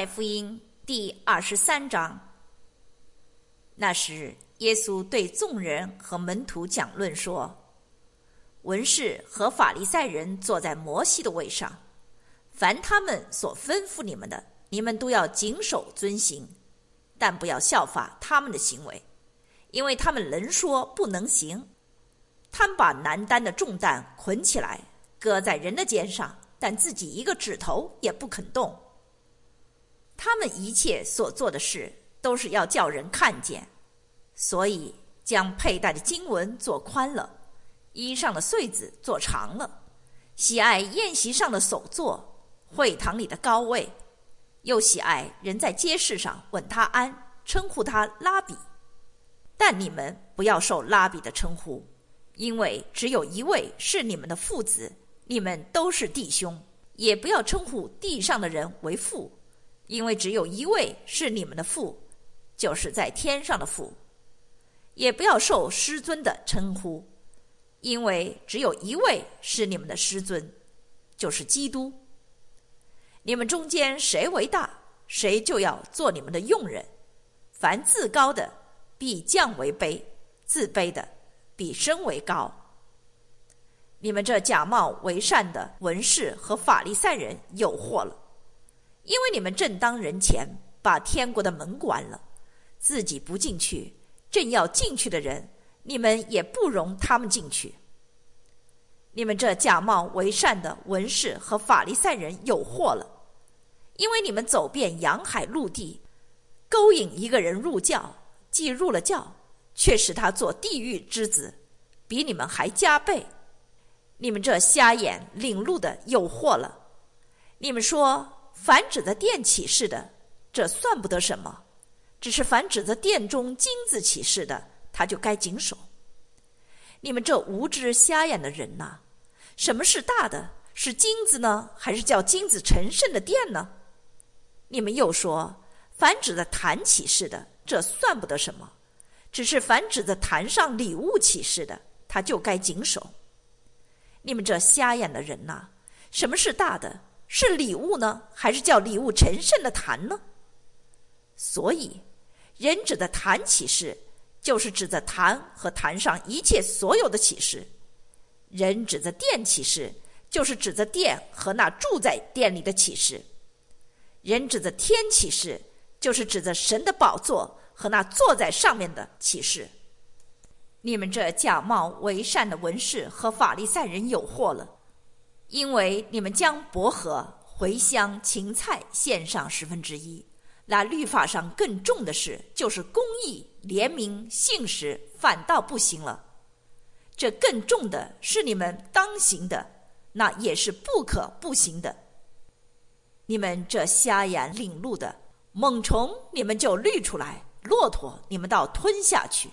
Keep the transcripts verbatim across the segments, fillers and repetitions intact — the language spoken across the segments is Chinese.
太福音第二十三章。那时，耶稣对众人和门徒讲论说：文士和法利赛人坐在摩西的位上，凡他们所吩咐你们的，你们都要谨守遵行，但不要效法他们的行为，因为他们能说不能行。他们把难担的重担捆起来，搁在人的肩上，但自己一个指头也不肯动。他们一切所做的事，都是要叫人看见，所以将佩戴的经文做宽了，衣上的穗子做长了，喜爱宴席上的首座，会堂里的高位，又喜爱人在街市上问他安，称呼他拉比。但你们不要受拉比的称呼，因为只有一位是你们的父子，你们都是弟兄。也不要称呼地上的人为父，因为只有一位是你们的父，就是在天上的父。也不要受师尊的称呼，因为只有一位是你们的师尊，就是基督。你们中间谁为大，谁就要做你们的用人。凡自高的，必降为卑；自卑的，必升为高。你们这假冒为善的文士和法利赛人有祸了，因为你们正当人前把天国的门关了，自己不进去，正要进去的人，你们也不容他们进去。你们这假冒为善的文士和法利赛人有祸了，因为你们走遍洋海陆地，勾引一个人入教，既入了教，却使他做地狱之子，比你们还加倍。你们这瞎眼领路的有祸了！你们说，凡指着殿起誓的，这算不得什么；只是凡指着殿中金子起誓的，他就该谨守。你们这无知瞎眼的人哪、啊，什么是大的？是金子呢，还是叫金子成圣的殿呢？你们又说，凡指着坛起誓的，这算不得什么；只是凡指着坛上礼物起誓的，他就该谨守。你们这瞎眼的人哪、啊，什么是大的？是礼物呢，还是叫礼物成圣的坛呢？所以，人指的坛起誓，就是指着坛和坛上一切所有的启示；人指着殿启示，就是指着殿和那住在殿里的启示；人指着天启示，就是指着神的宝座和那坐在上面的启示。你们这假冒为善的文士和法利赛人有祸了，因为你们将薄荷、茴香、芹菜献上十分之一。那律法上更重的事，就是公义、怜悯、信实，反倒不行了。这更重的是你们当行的，那也是不可不行的。你们这瞎眼领路的，猛虫你们就滤出来，骆驼你们倒吞下去。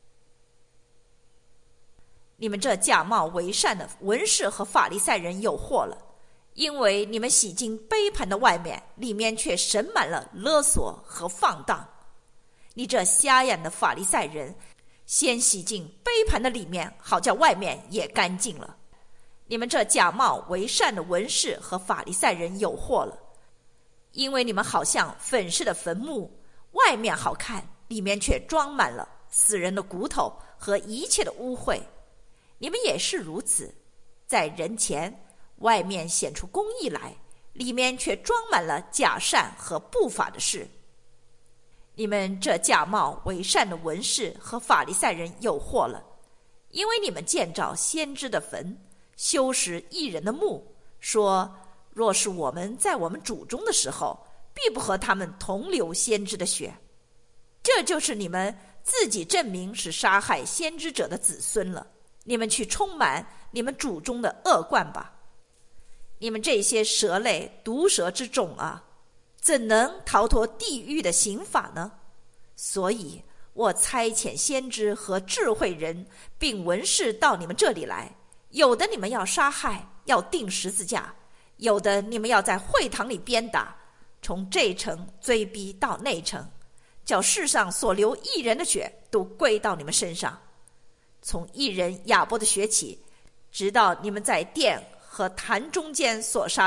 你们这假冒为善的文士和法利赛人有祸了，因为你们洗净杯盘的外面，里面却盛满了勒索和放荡。你这瞎眼的法利赛人，先洗净杯盘的里面，好叫外面也干净了。你们这假冒为善的文士和法利赛人有祸了，因为你们好像粉饰的坟墓，外面好看，里面却装满了死人的骨头和一切的污秽。你们也是如此，在人前外面显出公义来，里面却装满了假善和不法的事。你们这假冒为善的文士和法利赛人有祸了，因为你们建造先知的坟，修饰义人的墓，说若是我们在我们主中的时候，必不和他们同流先知的血。这就是你们自己证明是杀害先知者的子孙了。你们去充满你们主中的恶贯吧！你们这些蛇类毒蛇之种啊，怎能逃脱地狱的刑罚呢？所以我差遣先知和智慧人并文士到你们这里来，有的你们要杀害，要钉十字架；有的你们要在会堂里鞭打，从这城追逼到那城，叫世上所流义人的血都归到你们身上。从义人亚伯的血起，直到你们在殿和坛中间所杀的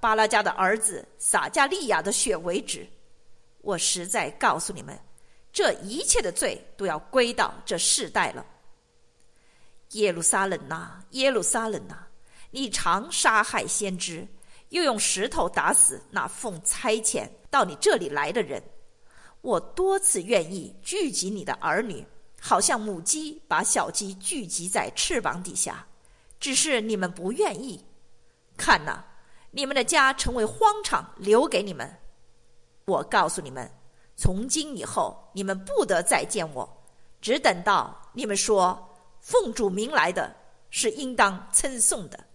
巴拉加的儿子撒迦利亚的血为止。我实在告诉你们，这一切的罪都要归到这世代了。耶路撒冷啊，耶路撒冷啊，你常杀害先知，又用石头打死那奉差遣到你这里来的人。我多次愿意聚集你的儿女，好像母鸡把小鸡聚集在翅膀底下，只是你们不愿意。看哪，你们的家成为荒场，留给你们。我告诉你们，从今以后你们不得再见我，只等到你们说奉主名来的是应当称颂的。